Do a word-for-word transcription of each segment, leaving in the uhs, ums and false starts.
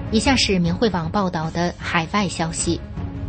以下是明慧网报道的海外消息，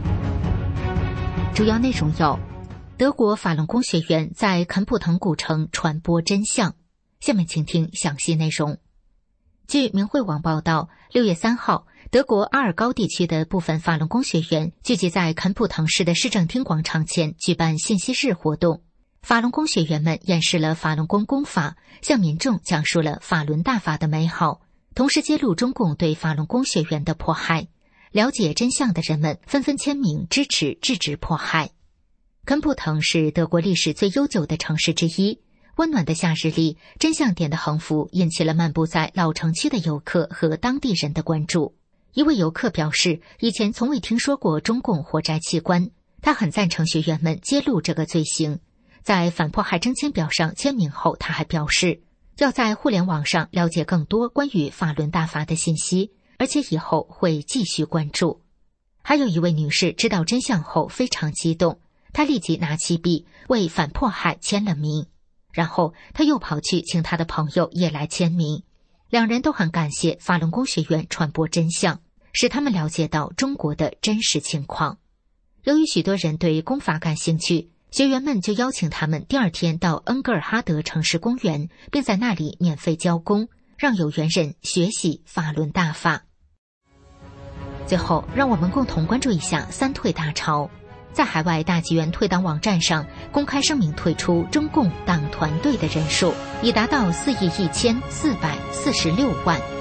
主要内容有：德国法轮功学员在肯普滕古城传播真相。下面请听详细内容。据明慧网报道，六月三号，德国阿尔高地区的部分法轮功学员聚集在肯普滕市的市政厅广场前举办信息日活动。法轮功学员们演示了法轮功功法，向民众讲述了法轮大法的美好，同时揭露中共对法轮功学员的迫害。了解真相的人们纷纷签名支持制止迫害。肯普滕是德国历史最悠久的城市之一，温暖的夏日里，真相点的横幅引起了漫步在老城区的游客和当地人的关注。一位游客表示，以前从未听说过中共活摘器官，他很赞成学员们揭露这个罪行。在反迫害征签表上签名后，他还表示要在互联网上了解更多关于法轮大法的信息，而且以后会继续关注。还有一位女士知道真相后非常激动，她立即拿起笔为反迫害签了名，然后她又跑去请她的朋友也来签名。两人都很感谢法轮功学员传播真相，使他们了解到中国的真实情况。由于许多人对功法感兴趣，学员们就邀请他们第二天到恩格尔哈德城市公园，并在那里免费教功，让有缘人学习法轮大法。最后，让我们共同关注一下三退大潮。在海外大纪元退党网站上公开声明，退出中共党团队的人数已达到四亿一千四百四十六万。